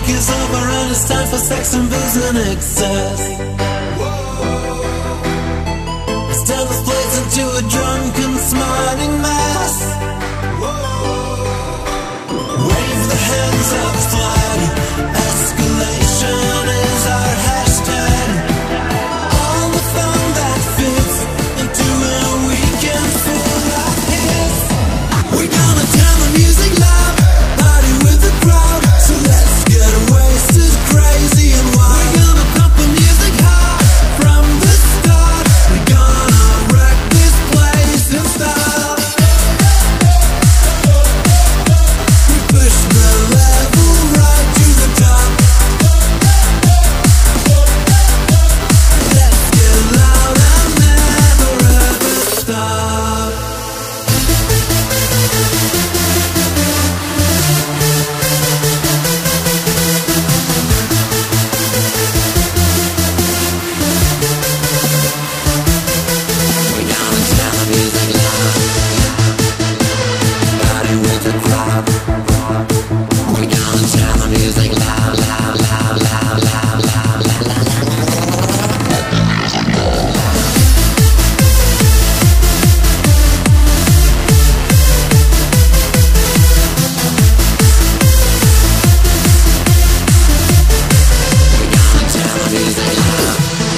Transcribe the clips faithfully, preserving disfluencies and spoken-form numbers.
is over and it's time for sex and booze and excess. Let's turn this place into a drunken, smiling mess. Wave the hands up, flag. Escalation is our hashtag. All the fun that fits into a weekend full of hits. We're gonna turn the music loud, party with the crowd. So let's get wasted, crazy and wild. We're gonna pump the music hard from the start. We're gonna wreck this place in style. We push the level right to the top. Let's get loud and never ever stop. We're gonna turn the music loud, party with the crowd. We're gonna turn the music loud, loud, loud, loud, loud, loud, loud, loud. We're gonna turn the music loud.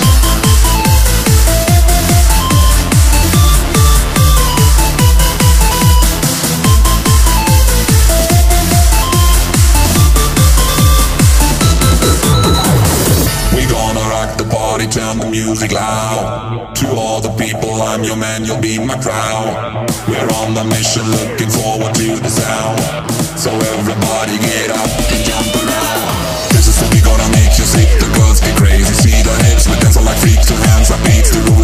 We gonna rock the party, turn the music loud. To all the people, I'm your man, you'll be my crowd. We're on the mission, looking forward to the sound. So everybody get up and jump around. This is what we gonna make you sick. The girls get crazy, see the hips, we dance like freaks. Two hands up, beats to the